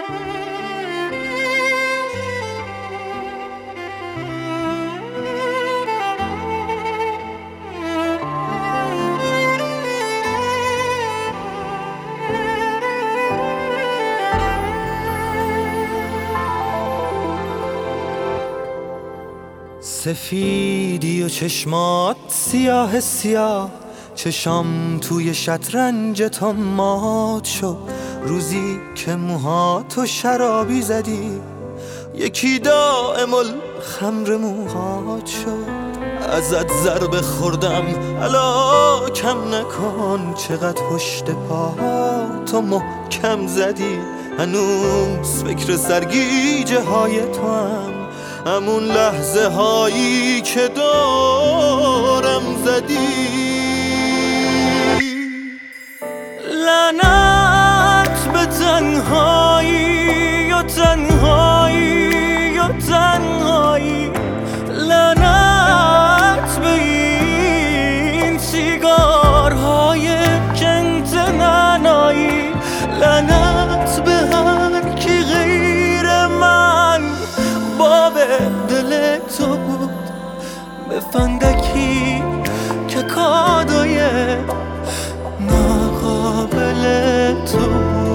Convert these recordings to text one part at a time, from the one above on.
سفیدی و چشمات سیاه سیاه، چشام توی شطرنج تو مات شد. روزی که موهاتو شرابی زدی، یکی دائم الخمر موهات شد. ازت ضربه خوردم الا کم نکن، چقدر پشت پاهاتو محکم زدی. هنوز فکر سرگیجه های تو هم، همون لحظه هایی که دارم زدی. لعنت به تنهایی و تنهایی و تنهایی، لعنت به این سیگارهای کنت ننایی، لعنت به هر کی غیر من باب دل تو بود. به فندکی که کادوی ناقابل تو بود.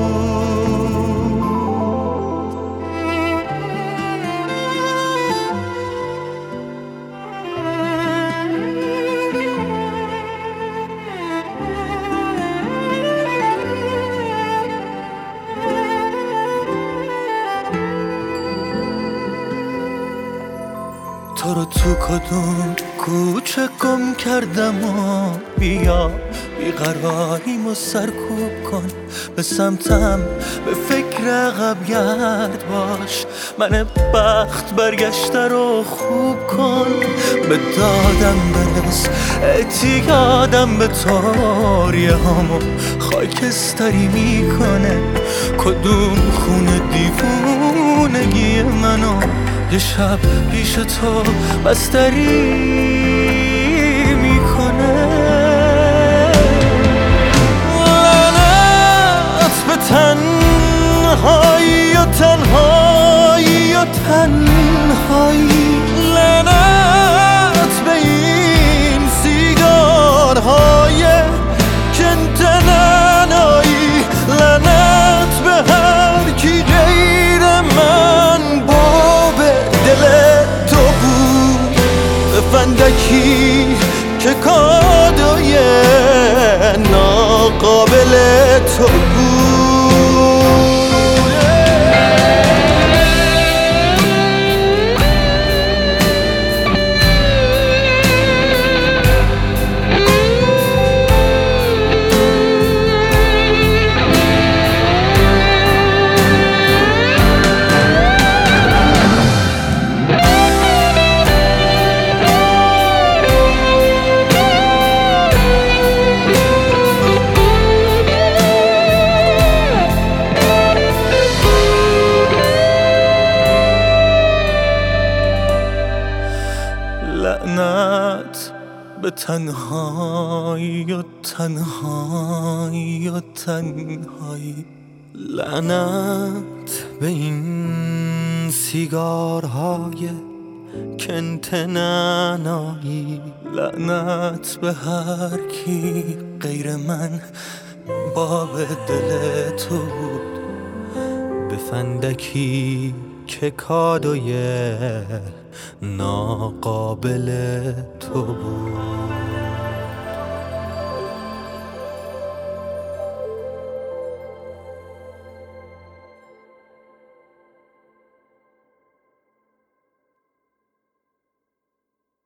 تو رو تو کدوم کوچه گم کردم و بیا بیقراریمو سرکوب کن. به سمتم به فکر عقب گرد باش، من بخت برگشته رو خوب کن. به دادم برس اعتیادم به تاریه هامو خاکستری میکنه. کدوم خونه دیوونگی منو یه شب پیش تو بستری میکنه. لعنت به تنهایی و تنهایی و تنهایی، لعنت به این سیگارهای کنت ننایی، لعنت به هر کی غیر من باب دل تو بود. به فندکی که کادوی ناقابل تو بود. لعنت به تنهایی و تنهایی و تنهایی، لعنت به این سیگارهای کنت ننایی، لعنت به هر کی غیر من باب دل تو بود. به فندکی که کادوی ناقابل تو بود.